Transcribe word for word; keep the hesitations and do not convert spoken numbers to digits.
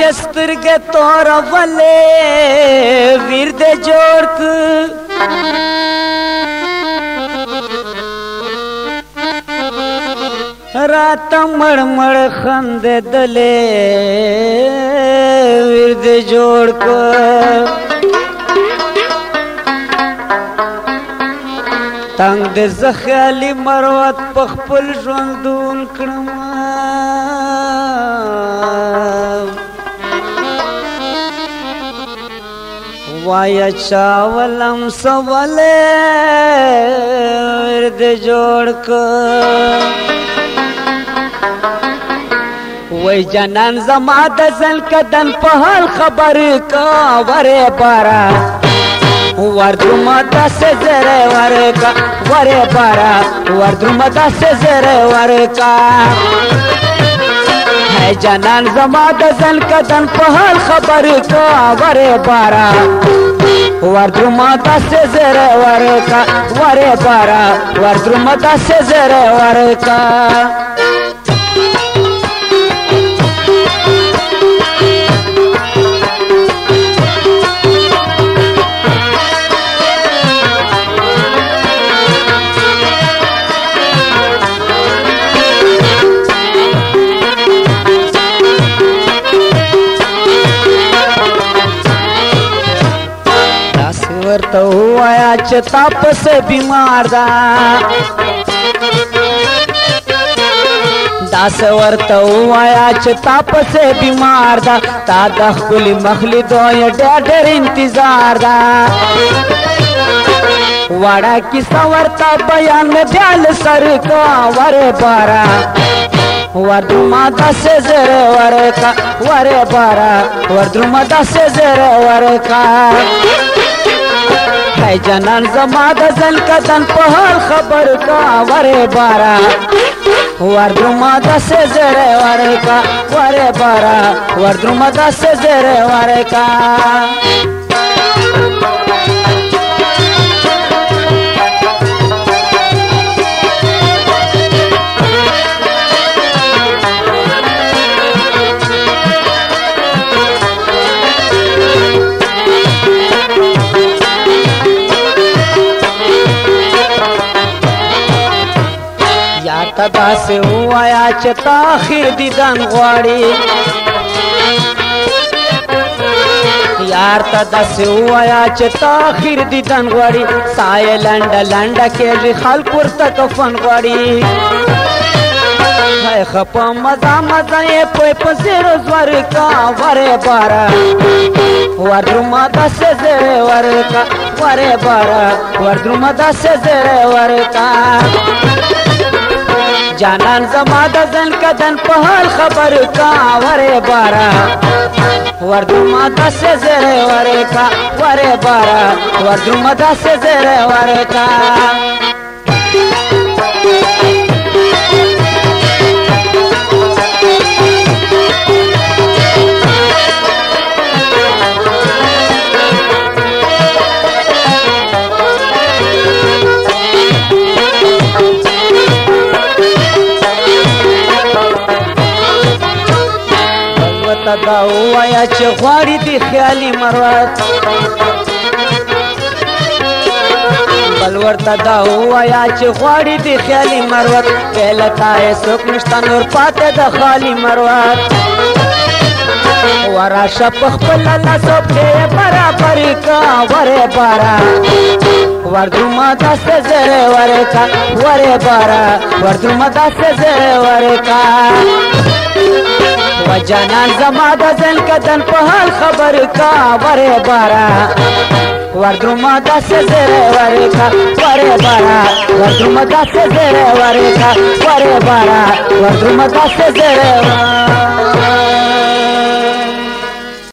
سترګې تورولې ویر دې جوړ ک رات مړ مړ خندېدلې ویر دې جوړ ک تنگ دې زخیالي مروت په خپل ژوندون کړم وایا چاولم سوالے ورد جوڑ کو وی جنان زما د زل کدن په حال خبر کا وره بارا وردرما دس زره ورکا وره بارا وردرما دس زره ورکا ہے جنان زما د زل کدن په حال خبر کا وره بارا وردرما دس زره ورکا وره بارا وردرما دس زره ورکا ورته وایا چې تاپس بیمار دا داس ورته وایا چې تاپس بیمار دا تا د خپل مخلي دوی ډېر انتظار دا وړا کیسه ورته بیان مې دیال سر کا وره بارا وردرما دس زره ورکا وره بارا وردرما دس زره ورکا ہے جنان زما د زل کدن په حال خبر کا وره بارا وردرما دس زره ورکا وره بارا وردرما دس زره ورکا تدا سے ہوایا چتا آخر دیدن غواړي یار تدا سے ہوایا چتا آخر دیدن غواړي سایه لنډه لنډه کېږي خلک ورته کفن غواړي ہے خپه مزه مزه یې پوی په زیرو زور کا وره بارا وردرما دس زره ورکا وره بارا وردرما دس زره ورکا جانان زما د زن کدن په حال خبر کا وره بارا وردرما دس زره ورکا وره بارا وردرما دس زره ورکا دا وایا چې غواړي دی خیالي مروت بل ورته دا وایا چې غواړي دی خیالي مروت پهله تای څوک نشته نور پاتې د خالي مروت وراشه په خپل لاسو په برابر کا وره بارا وردرما دس زره ورکا وره بارا وردرما دس زره ورکا و جانان زما د زل کدن په حال خبر کا وره بارا وردرما دس زره ورکا وره بارا وردرما دس زره ورکا وره بارا وردرما دس زره